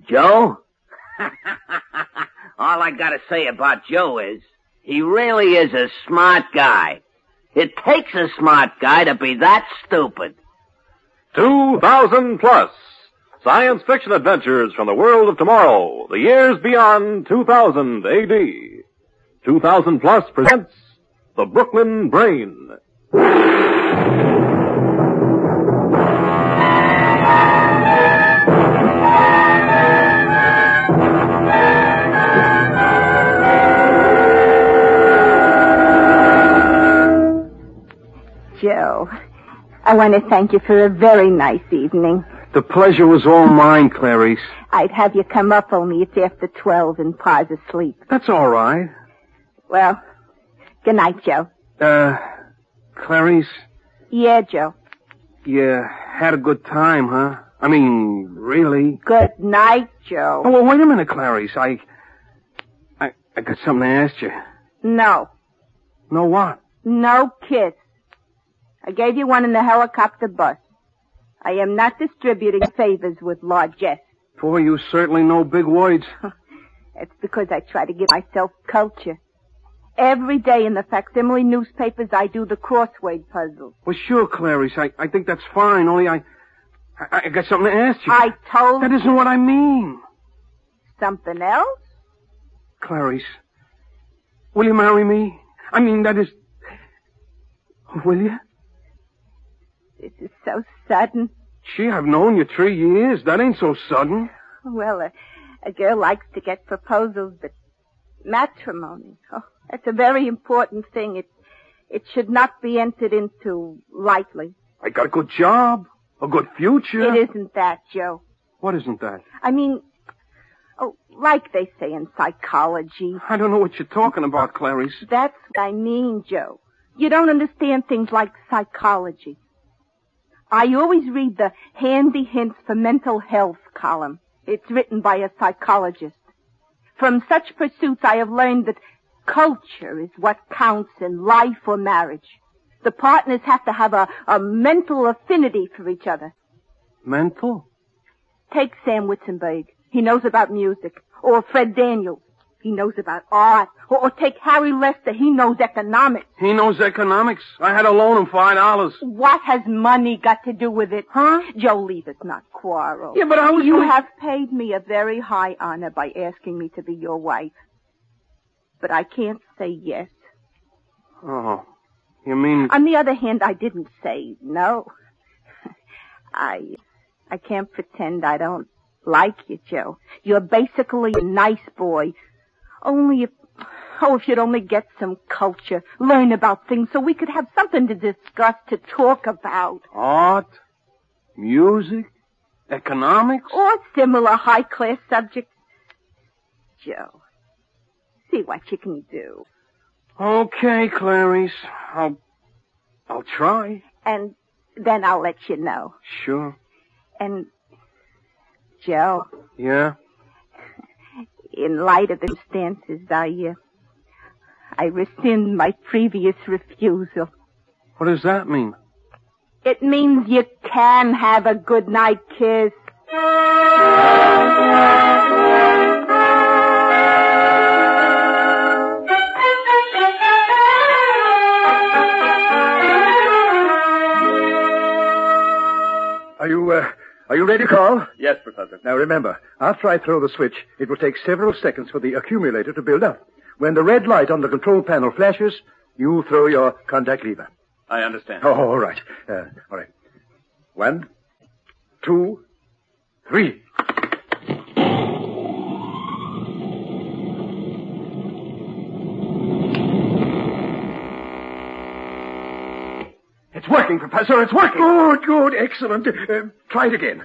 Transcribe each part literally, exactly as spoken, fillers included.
Joe? All I gotta say about Joe is, he really is a smart guy. It takes a smart guy to be that stupid. two thousand plus. Science fiction adventures from the world of tomorrow. The years beyond two thousand A D. two thousand plus presents The Brooklyn Brain. Joe, I want to thank you for a very nice evening. The pleasure was all mine, Clarice. I'd have you come up, only it's after twelve and Pa's asleep. That's all right. Well, good night, Joe. Uh, Clarice? Yeah, Joe. You had a good time, huh? I mean, really? Good night, Joe. Oh, well, wait a minute, Clarice. I... I, I got something to ask you. No. No what? No kiss. I gave you one in the helicopter bus. I am not distributing favors with largesse. Boy, you certainly know big words. It's because I try to give myself culture. Every day in the facsimile newspapers, I do the crossword puzzles. Well, sure, Clarice. I, I think that's fine, only I, I... I got something to ask you. I told That isn't what I mean. Something else? Clarice, will you marry me? I mean, that is... Will you? This is so sudden. Gee, I've known you three years. That ain't so sudden. Well, a, a girl likes to get proposals, but matrimony, oh, that's a very important thing. It, it should not be entered into lightly. I got a good job, a good future. It isn't that, Joe. What isn't that? I mean, oh, like they say in psychology. I don't know what you're talking about, Clarice. That's what I mean, Joe. You don't understand things like psychology. I always read the Handy Hints for Mental Health column. It's written by a psychologist. From such pursuits, I have learned that culture is what counts in life or marriage. The partners have to have a, a mental affinity for each other. Mental? Take Sam Witzenberg. He knows about music. Or Fred Daniels. He knows about art. Or, or take Harry Lester. He knows economics. He knows economics. I had to loan him five dollars. What has money got to do with it? Huh? Joe, leave us not quarrel. Yeah, but I was... You going... have paid me a very high honor by asking me to be your wife. But I can't say yes. Oh, you mean... On the other hand, I didn't say no. I... I can't pretend I don't like you, Joe. You're basically a nice boy. Only if, oh, if you'd only get some culture, learn about things so we could have something to discuss, to talk about. Art, music, economics? Or similar high-class subjects. Joe, see what you can do. Okay, Clarice. I'll, I'll try. And then I'll let you know. Sure. And, Joe. Yeah? In light of the circumstances, I, uh, I rescind my previous refusal. What does that mean? It means you can have a good night kiss. Are you, uh, are you ready, Carl? Yes, Professor. Now remember, after I throw the switch, it will take several seconds for the accumulator to build up. When the red light on the control panel flashes, you throw your contact lever. I understand. Oh, all right. Uh, all right. One, two, three. It's working, Professor. It's working. Good, good, excellent. Uh, try it again.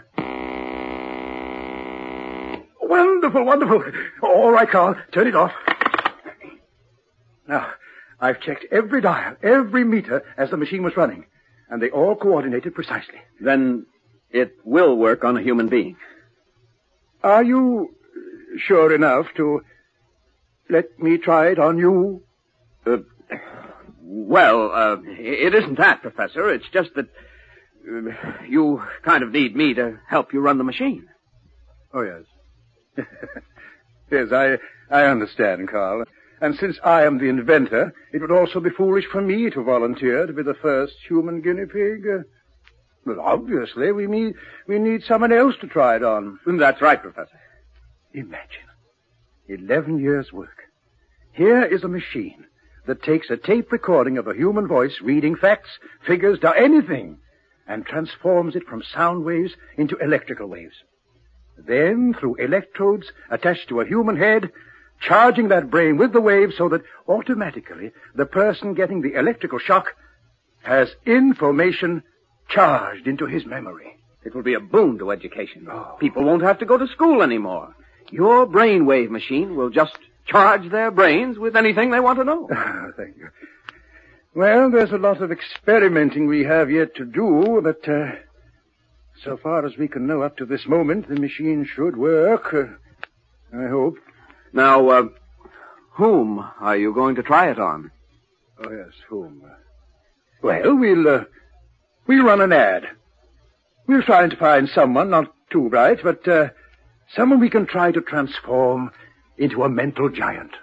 Wonderful, wonderful. All right, Carl, turn it off. Now, I've checked every dial, every meter as the machine was running, and they all coordinated precisely. Then it will work on a human being. Are you sure enough to let me try it on you? Uh, well, uh, it isn't that, Professor. It's just that uh, you kind of need me to help you run the machine. Oh, yes. Yes, I, I understand, Carl. And since I am the inventor, it would also be foolish for me to volunteer to be the first human guinea pig. Uh, but obviously, we need, we need someone else to try it on. That's right, Professor. Imagine. Eleven years' work. Here is a machine that takes a tape recording of a human voice reading facts, figures, down anything, and transforms it from sound waves into electrical waves. Then, through electrodes attached to a human head, charging that brain with the waves so that automatically the person getting the electrical shock has information charged into his memory. It will be a boon to education. Oh. People won't have to go to school anymore. Your brainwave machine will just charge their brains with anything they want to know. Oh, thank you. Well, there's a lot of experimenting we have yet to do, but uh, so far as we can know up to this moment, the machine should work. Uh, I hope. Now, uh, whom are you going to try it on? Oh, yes, whom? Well, we'll, uh, we'll run an ad. We're trying to find someone, not too bright, but uh, someone we can try to transform into a mental giant.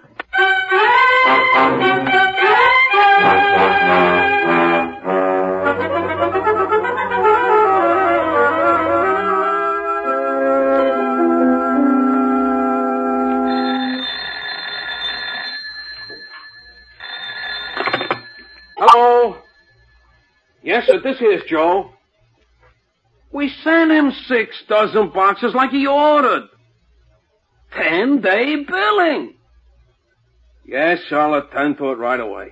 Hello? Yes, sir, this here's Joe. We sent him six dozen boxes like he ordered. Ten-day billing. Yes, I'll attend to it right away.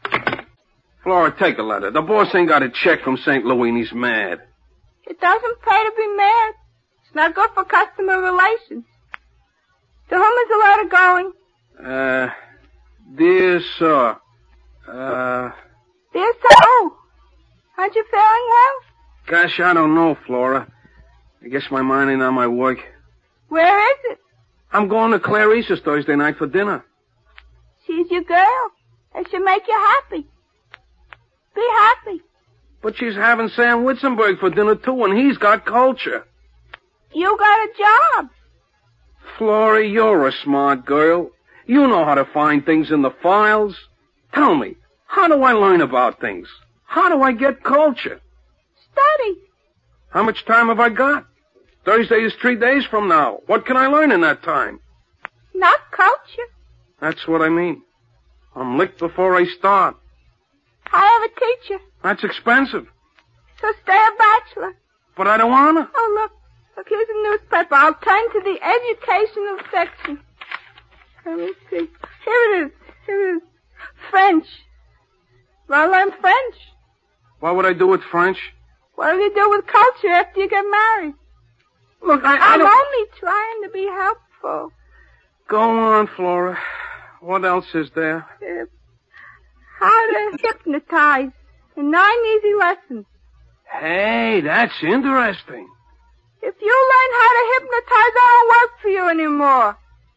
Flora, take the letter. The boss ain't got a check from Saint Louis and he's mad. It doesn't pay to be mad. It's not good for customer relations. To whom is the letter going? Uh, dear sir, uh... Dear sir, aren't you feeling well? Gosh, I don't know, Flora. I guess my mind ain't on my work. Where is it? I'm going to Clarice's Thursday night for dinner. She's your girl. It should make you happy. Be happy. But she's having Sam Witzenberg for dinner, too, and he's got culture. You got a job. Flora, you're a smart girl. You know how to find things in the files. Tell me, how do I learn about things? How do I get culture? Study. How much time have I got? Thursday is three days from now. What can I learn in that time? Not culture. That's what I mean. I'm licked before I start. I have a teacher. That's expensive. So stay a bachelor. But I don't wanna. Oh, look. Look, here's a newspaper. I'll turn to the educational section. Let me see. Here it is. Here it is. French. Well, learn French. What would I do with French? What do you do with culture after you get married? Look, I, I I'm don't... only trying to be helpful. Go on, Flora. What else is there? Uh, how to hypnotize in nine easy lessons. Hey, that's interesting. If you learn how to hypnotize, I don't work for you anymore.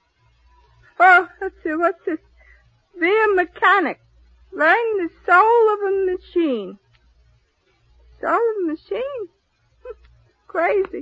Oh, let's see, what's this? Be a mechanic. Learn the soul of a machine. Soul of a machine? Crazy.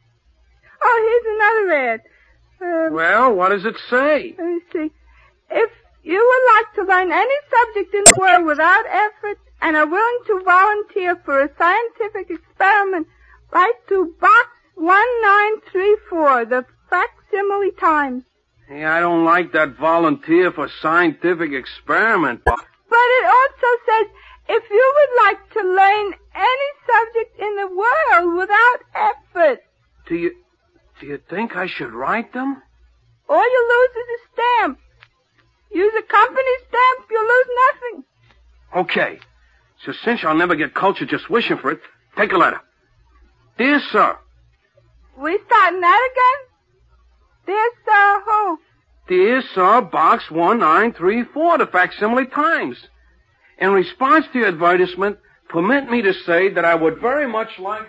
Oh, here's another ad. Uh, well, what does it say? Let me see. If you would like to learn any subject in the world without effort and are willing to volunteer for a scientific experiment, write to Box one nine three four, the Facsimile Times. Hey, I don't like that volunteer for scientific experiment. But it also says, if you would like to learn any subject in the world without effort. Do you, do you think I should write them? All you lose is a stamp. Use a company stamp, you lose nothing. Okay. So since I'll never get culture just wishing for it, take a letter. Dear sir. We starting that again? Dear sir, who? Dear sir, Box one nine three four, the Facsimile Times. In response to your advertisement, permit me to say that I would very much like...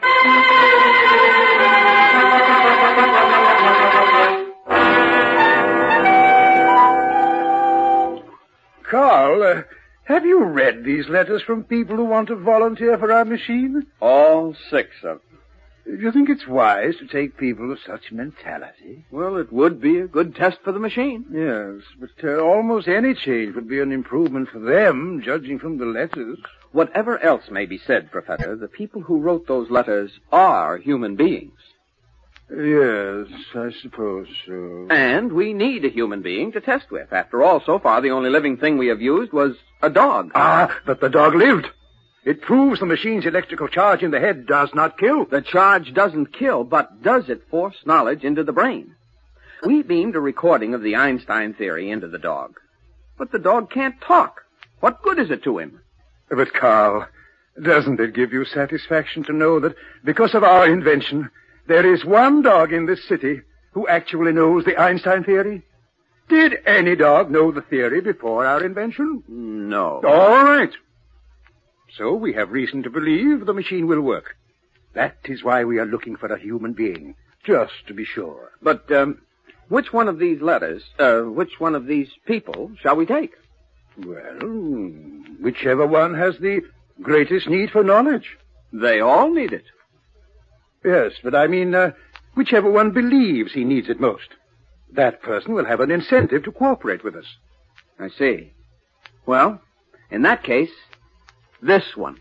Carl, uh, have you read these letters from people who want to volunteer for our machine? All six of them. Do you think it's wise to take people of such mentality? Well, it would be a good test for the machine. Yes, but uh, almost any change would be an improvement for them, judging from the letters. Whatever else may be said, Professor, the people who wrote those letters are human beings. Yes, I suppose so. And we need a human being to test with. After all, so far, the only living thing we have used was a dog. Ah, but the dog lived. It proves the machine's electrical charge in the head does not kill. The charge doesn't kill, but does it force knowledge into the brain? We beamed a recording of the Einstein theory into the dog. But the dog can't talk. What good is it to him? But, Carl, doesn't it give you satisfaction to know that because of our invention, there is one dog in this city who actually knows the Einstein theory? Did any dog know the theory before our invention? No. All right. So we have reason to believe the machine will work. That is why we are looking for a human being, just to be sure. But, um, which one of these letters, uh, which one of these people shall we take? Well, whichever one has the greatest need for knowledge. They all need it. Yes, but I mean, uh, whichever one believes he needs it most. That person will have an incentive to cooperate with us. I see. Well, in that case, this one.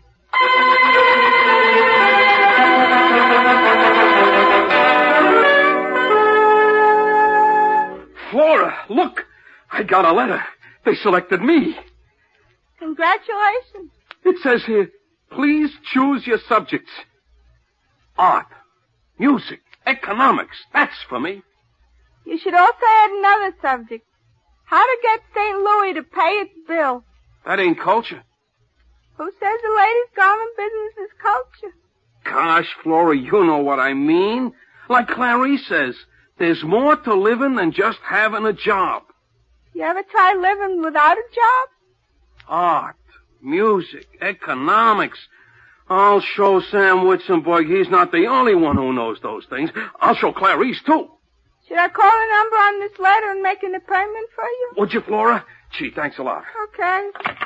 Flora, look! I got a letter. They selected me. Congratulations. It says here, please choose your subjects. Art, music, economics. That's for me. You should also add another subject. How to get Saint Louis to pay its bill. That ain't culture. Who says the ladies' garment business is culture? Gosh, Flora, you know what I mean. Like Clarice says, there's more to living than just having a job. You ever try living without a job? Art, music, economics. I'll show Sam Witzenberg he's not the only one who knows those things. I'll show Clarice, too. Should I call a number on this letter and make an appointment for you? Would you, Flora? Gee, thanks a lot. Okay.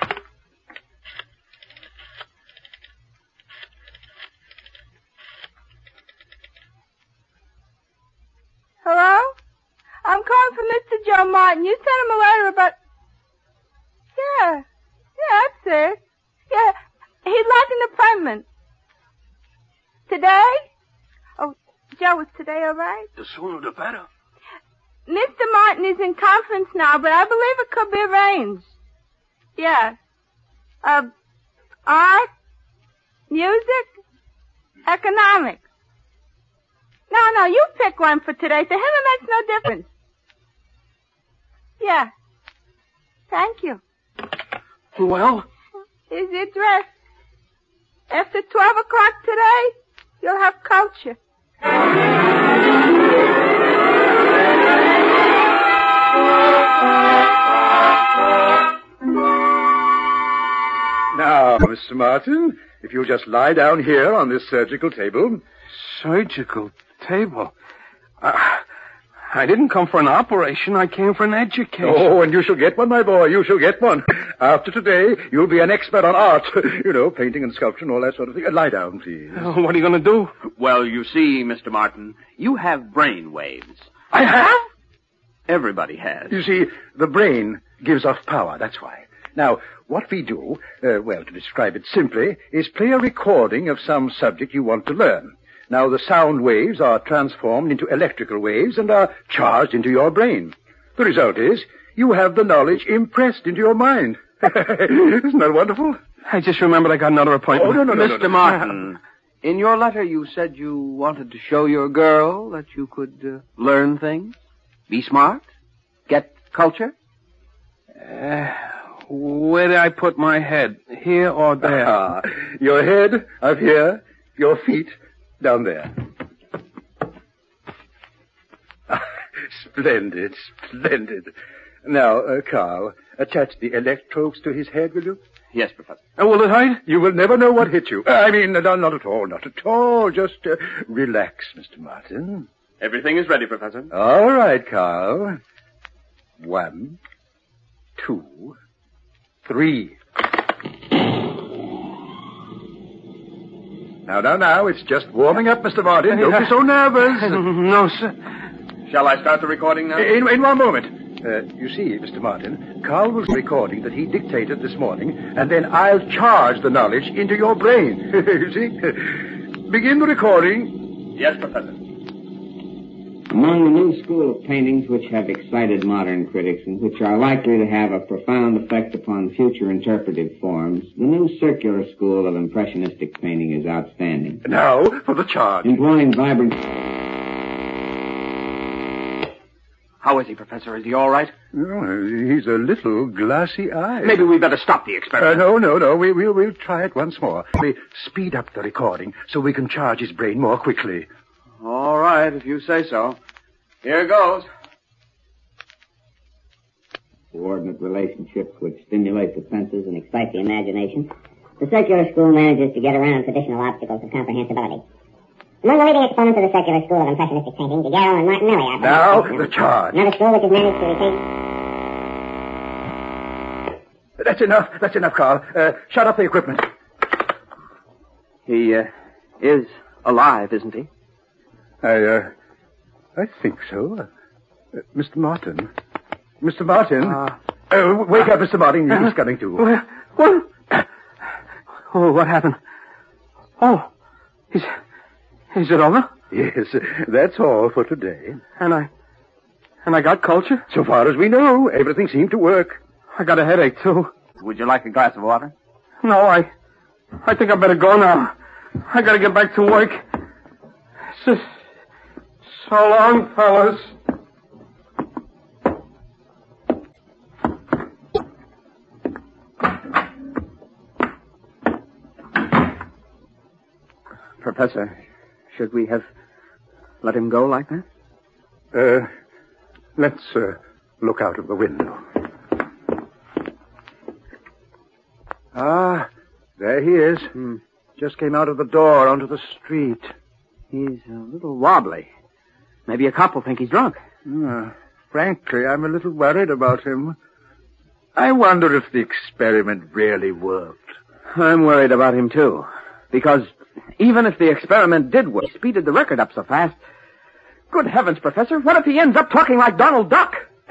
Hello? I'm calling for Mister Joe Martin. You sent him a letter about... Yeah. Yeah, that's it. Yeah. He'd like an appointment. Today? Oh, Joe, is today all right? The sooner the better. Mister Martin is in conference now, but I believe it could be arranged. Yeah. Uh, art, music, economics. No, no, you pick one for today. To him it makes no difference. Yeah. Thank you. Well? Here's the address. After twelve o'clock today, you'll have culture. Now, Mister Martin, if you'll just lie down here on this surgical table. Surgical table? Uh, I didn't come for an operation. I came for an education. Oh, and you shall get one, my boy. You shall get one. After today, you'll be an expert on art. You know, painting and sculpture and all that sort of thing. Uh, lie down, please. Oh, what are you going to do? Well, you see, Mister Martin, you have brain waves. I have? Everybody has. You see, the brain gives off power, that's why. Now, what we do, uh, well, to describe it simply, is play a recording of some subject you want to learn. Now, the sound waves are transformed into electrical waves and are charged into your brain. The result is, you have the knowledge impressed into your mind. Isn't that wonderful? I just remembered I got another appointment. Oh, no, no, no, Mister no, no. Martin, in your letter you said you wanted to show your girl that you could uh, learn things, be smart, get culture. Uh, where did I put my head? Here or there? Ah, your head up here, your feet down there. Splendid, splendid. Now, uh, Carl, attach the electrodes to his head, will you? Yes, Professor. Oh, will it hurt? You will never know what hit you. Uh, I mean, no, not at all, not at all. Just uh, relax, Mister Martin. Everything is ready, Professor. All right, Carl. One, two, three. Now, now, now, it's just warming up, Mister Martin. Don't be so nervous. No, sir. Shall I start the recording now? In, in one moment. Uh, you see, Mister Martin, Carl was recording that he dictated this morning, and then I'll charge the knowledge into your brain. You see? Begin the recording. Yes, Professor. Among the new school of paintings which have excited modern critics and which are likely to have a profound effect upon future interpretive forms, the new circular school of impressionistic painting is outstanding. Now for the charge. Employing vibrant... How is he, Professor? Is he all right? Oh, he's a little glassy-eyed. Maybe we better stop the Uh, experiment. no, no, no. We, we, we'll try it once more. We speed up the recording so we can charge his brain more quickly. All right, if you say so. Here goes. coordinate relationships which stimulate the senses and excite the imagination, the circular school manages to get around traditional obstacles of comprehensibility. Among the leading exponents of the circular school of impressionistic painting, Daguerreau and Martinelli are... Now, the charge. Another school which has managed to retain... That's enough. That's enough, Carl. Uh, shut up the equipment. He, uh, is alive, isn't he? I, uh, I think so. Uh, uh, Mister Martin. Mister Martin. Uh, uh, wake up, Mister Martin. He's coming to. What? What? Oh, what happened? Oh, is, is it over? Yes, that's all for today. And I, and I got culture? So far as we know, everything seemed to work. I got a headache, too. Would you like a glass of water? No, I, I think I better go now. I gotta get back to work. So, so long, fellas. Professor, should we have let him go like that? Uh, let's, uh, look out of the window. Ah, there he is. Hmm. Just came out of the door onto the street. He's a little wobbly. Maybe a cop will think he's drunk. Uh, frankly, I'm a little worried about him. I wonder if the experiment really worked. I'm worried about him, too. Because even if the experiment did work, he speeded the record up so fast. Good heavens, Professor, what if he ends up talking like Donald Duck?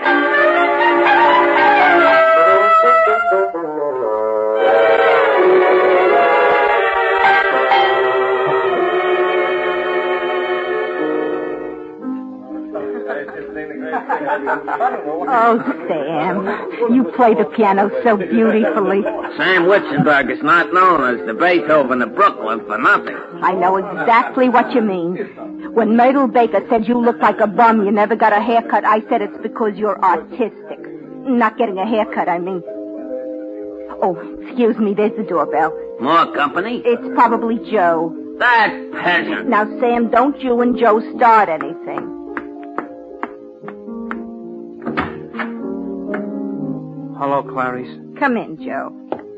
Oh, Sam, you play the piano so beautifully. Sam Witzenberg is not known as the Beethoven of Brooklyn for nothing. I know exactly what you mean. When Myrtle Baker said you looked like a bum, you never got a haircut, I said it's because you're artistic. Not getting a haircut, I mean. Oh, excuse me, there's the doorbell. More company? It's probably Joe. That peasant. Now, Sam, don't you and Joe start anything. Hello, Clarice. Come in, Joe.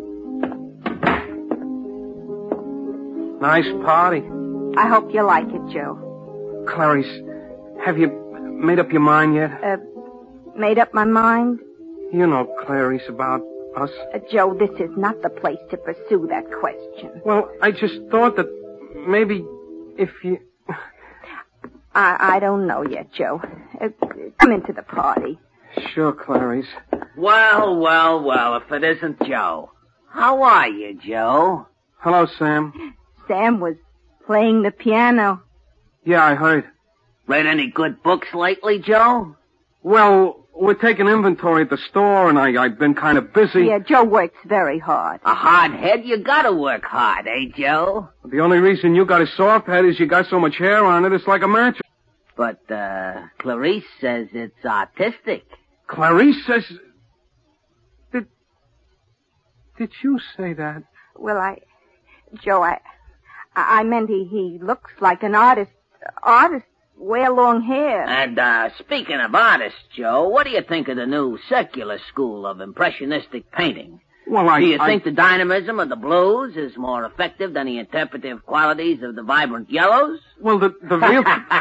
Nice party. I hope you like it, Joe. Clarice, have you made up your mind yet? Uh, made up my mind? You know, Clarice, about us. Uh, Joe, this is not the place to pursue that question. Well, I just thought that maybe if you... I, I don't know yet, Joe. Uh, come into the party. Sure, Clarice. Well, well, well, if it isn't Joe. How are you, Joe? Hello, Sam. Sam was playing the piano. Yeah, I heard. Read any good books lately, Joe? Well, we're taking inventory at the store, and I, I've been kind of busy. Yeah, Joe works very hard. A hard head? You gotta work hard, eh, Joe? The only reason you got a soft head is you got so much hair on it, it's like a match. But, uh, Clarice says it's artistic. Clarice says... Did... Did you say that? Well, I... Joe, I... I meant he, he looks like an artist. Artist, wear long hair. And, uh, speaking of artists, Joe, what do you think of the new circular school of impressionistic painting? Well, I... Do you I... think the dynamism of the blues is more effective than the interpretive qualities of the vibrant yellows? Well, the, the real...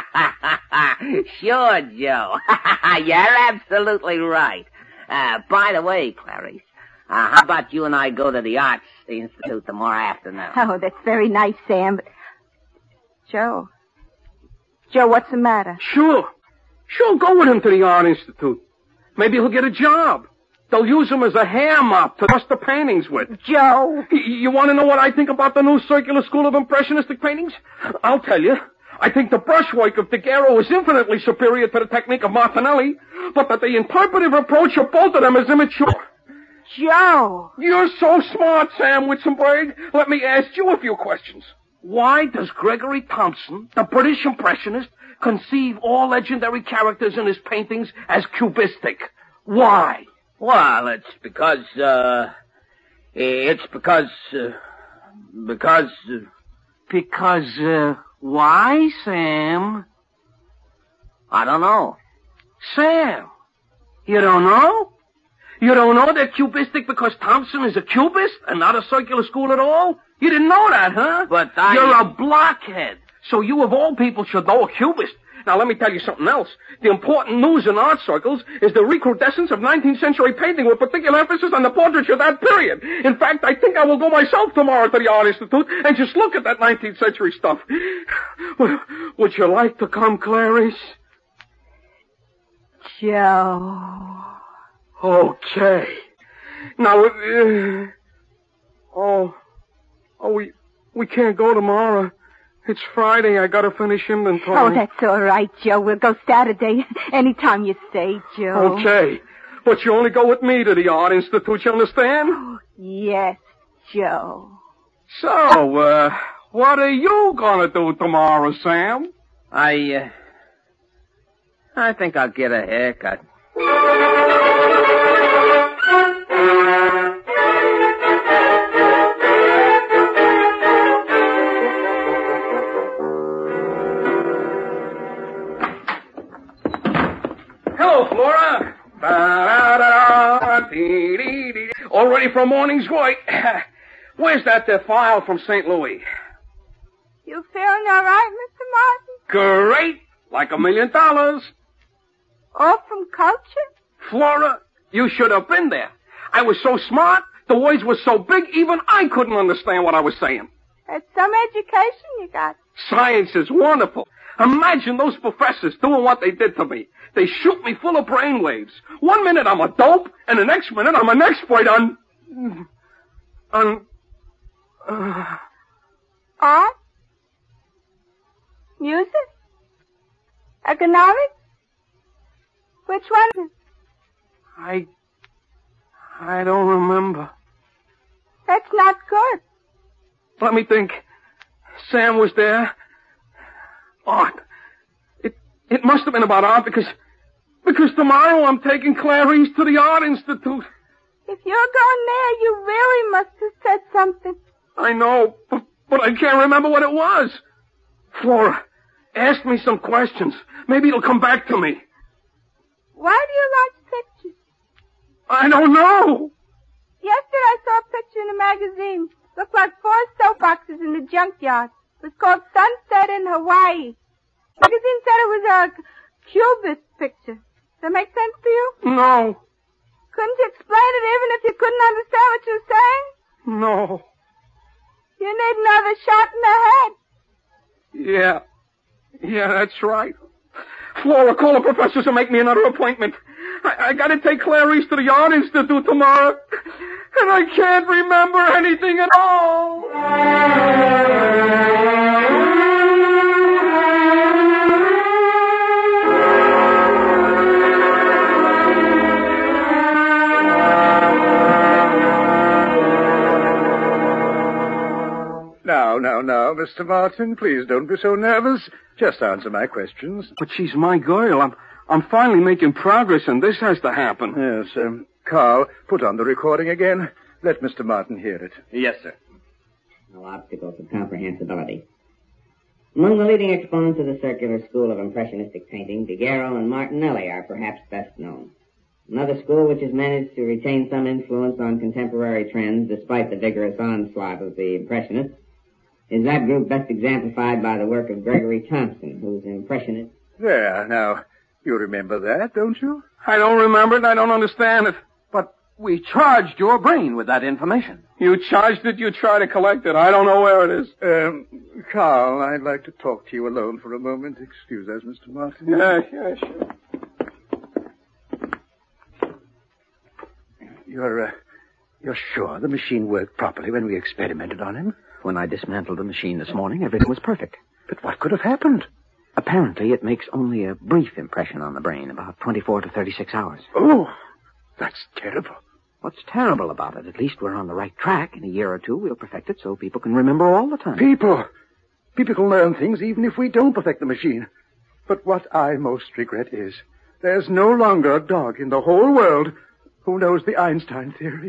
Sure, Joe. You're absolutely right. Uh, by the way, Clarice, uh, how about you and I go to the Arts Institute tomorrow afternoon? Oh, that's very nice, Sam, but Joe. Joe, what's the matter? Sure. Sure, go with him to the Art Institute. Maybe he'll get a job. They'll use him as a hair mop to dust the paintings with. Joe. Y- you want to know what I think about the new circular school of impressionistic paintings? I'll tell you. I think the brushwork of Daguerre is infinitely superior to the technique of Martinelli, but that the interpretive approach of both of them is immature. Joe. You're so smart, Sam Witzenberg. Let me ask you a few questions. Why does Gregory Thompson, the British impressionist, conceive all legendary characters in his paintings as cubistic? Why? Well, it's because, uh, it's because, uh, because, uh, Because, uh, why, Sam? I don't know. Sam, you don't know? You don't know they're cubistic because Thompson is a cubist and not a circular school at all? You didn't know that, huh? But I... You're a blockhead. So you of all people should know a cubist. Now let me tell you something else. The important news in art circles is the recrudescence of nineteenth century painting with particular emphasis on the portraiture of that period. In fact, I think I will go myself tomorrow to the Art Institute and just look at that nineteenth century stuff. Would you like to come, Clarice? Joe. Okay. Now, uh, oh, oh, we, we can't go tomorrow. It's Friday. I gotta finish inventory. Oh, that's all right, Joe. We'll go Saturday. Anytime you say, Joe. Okay. But you only go with me to the Art Institute, you understand? Oh, yes, Joe. So, uh, what are you gonna do tomorrow, Sam? I, uh, I think I'll get a haircut. Hello, Flora. All ready for a morning's work. Where's that uh, file from Saint Louis? You feeling all right, Mister Martin? Great. Like a million dollars. All from culture? Flora, you should have been there. I was so smart, the words were so big, even I couldn't understand what I was saying. That's some education you got. Science is wonderful. Imagine those professors doing what they did to me. They shoot me full of brainwaves. One minute I'm a dope, and the next minute I'm an expert on... on... Uh... Art? Music? Economics? Which one? I... I don't remember. That's not good. Let me think. Sam was there. Art. It it must have been about art because because tomorrow I'm taking Clarice to the Art Institute. If you're going there, you really must have said something. I know, but, but I can't remember what it was. Flora, ask me some questions. Maybe it'll come back to me. Why do you like pictures? I don't know. Yesterday I saw a picture in a magazine. Looked like four soapboxes in the junkyard. It was called Sunset in Hawaii. The magazine said it was a cubist picture. Does that make sense to you? No. Couldn't you explain it even if you couldn't understand what you were saying? No. You need another shot in the head. Yeah. Yeah, that's right. Flora, call the professors and make me another appointment. I, I gotta take Clarice to the Art Institute tomorrow. And I can't remember anything at all. Now, now, now, Mister Martin, please don't be so nervous. Just answer my questions. But she's my girl. I'm, I'm finally making progress, and this has to happen. Yes, um, Carl, put on the recording again. Let Mister Martin hear it. Yes, sir. No obstacles of comprehensibility. Among the leading exponents of the circular school of impressionistic painting, Daguerre and Martinelli are perhaps best known. Another school which has managed to retain some influence on contemporary trends despite the vigorous onslaught of the Impressionists is that group best exemplified by the work of Gregory Thompson, whose Impressionist... There, now, you remember that, don't you? I don't remember it, and I don't understand it. But We charged your brain with that information. You charged it, you try to collect it. I don't know where it is. Um, Carl, I'd like to talk to you alone for a moment. Excuse us, Mister Martin. Yeah, yeah, sure. You're, uh, you're sure the machine worked properly when we experimented on him? When I dismantled the machine this morning, everything was perfect. But what could have happened? Apparently, it makes only a brief impression on the brain, about twenty-four to thirty-six hours. Oh, that's terrible. What's terrible about it? At least we're on the right track. In a year or two, we'll perfect it so people can remember all the time. People! People can learn things even if we don't perfect the machine. But what I most regret is there's no longer a dog in the whole world who knows the Einstein theory.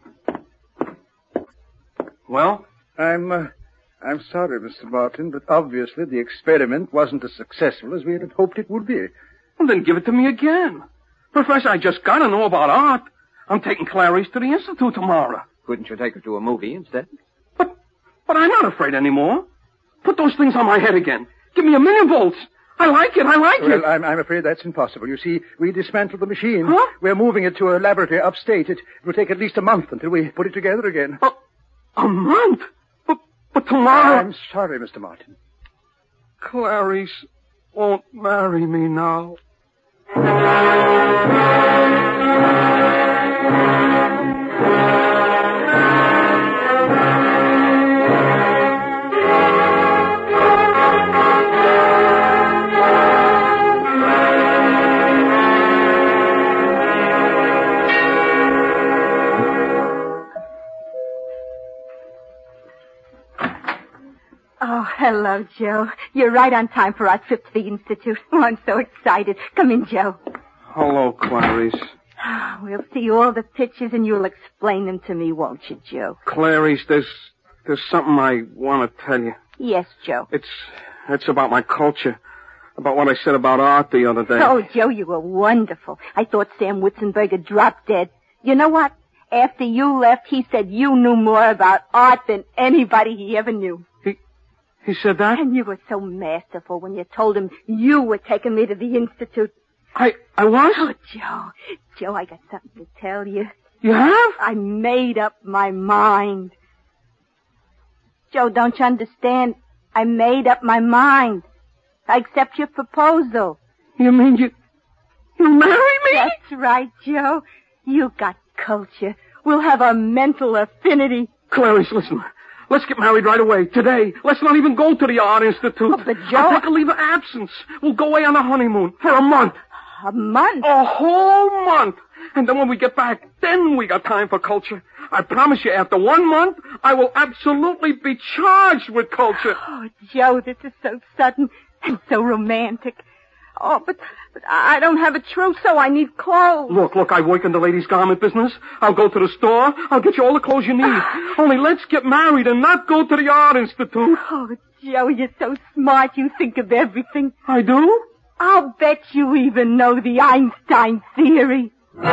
Well? I'm, uh, I'm sorry, Mister Martin, but obviously the experiment wasn't as successful as we had hoped it would be. Well, then give it to me again. Professor, I just gotta know about art. I'm taking Clarice to the Institute tomorrow. Couldn't you take her to a movie instead? But, but I'm not afraid anymore. Put those things on my head again. Give me a million volts. I like it, I like well, it. Well, I'm, I'm afraid that's impossible. You see, we dismantled the machine. Huh? We're moving it to a laboratory upstate. It will take at least a month until we put it together again. A, a month? But, but tomorrow... I'm sorry, Mister Martin. Clarice won't marry me now. Oh, hello, Joe. You're right on time for our trip to the Institute. Oh, I'm so excited. Come in, Joe. Hello, Clarice. We'll see all the pictures and you'll explain them to me, won't you, Joe? Clarice, there's there's something I want to tell you. Yes, Joe. It's it's about my culture. About what I said about art the other day. Oh, Joe, you were wonderful. I thought Sam Witzenberger dropped dead. You know what? After you left, he said you knew more about art than anybody he ever knew. He he said that? And you were so masterful when you told him you were taking me to the Institute. I I was? Oh, Joe. Joe, I got something to tell you. You have? I made up my mind. Joe, don't you understand? I made up my mind. I accept your proposal. You mean you... You marry me? That's right, Joe. You got culture. We'll have a mental affinity. Clarice, listen. Let's get married right away, today. Let's not even go to the Art Institute. Oh, but Joe... I'll take a leave of absence. We'll go away on a honeymoon for a month. A month? A whole month. And then when we get back, then we got time for culture. I promise you, after one month, I will absolutely be charged with culture. Oh, Joe, this is so sudden and so romantic. Oh, but, but I don't have a trousseau. I need clothes. Look, look, I work in the ladies' garment business. I'll go to the store. I'll get you all the clothes you need. Only let's get married and not go to the Art Institute. Oh, Joe, you're so smart. You think of everything. I do? I'll bet you even know the Einstein theory.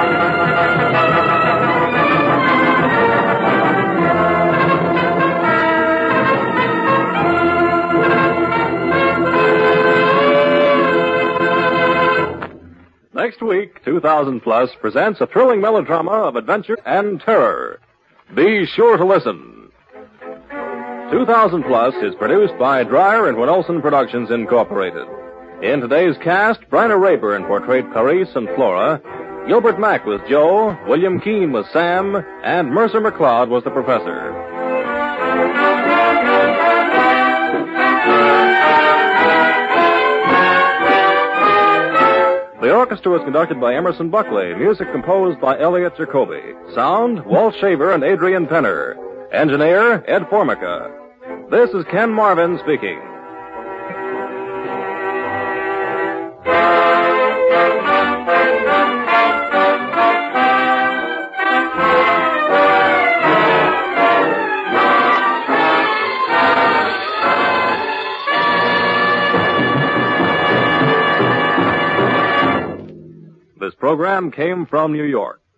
Next week, two thousand Plus presents a thrilling melodrama of adventure and terror. Be sure to listen. two thousand Plus is produced by Dreyer and Winolson Productions, Incorporated. In today's cast, Bryna Rayburn portrayed Clarice and Flora, Gilbert Mack was Joe, William Keane was Sam, and Mercer McLeod was the professor. The orchestra was conducted by Emerson Buckley, music composed by Elliot Jacoby. Sound, Walt Shaver and Adrian Penner. Engineer, Ed Formica. This is Ken Marvin speaking. This program came from New York.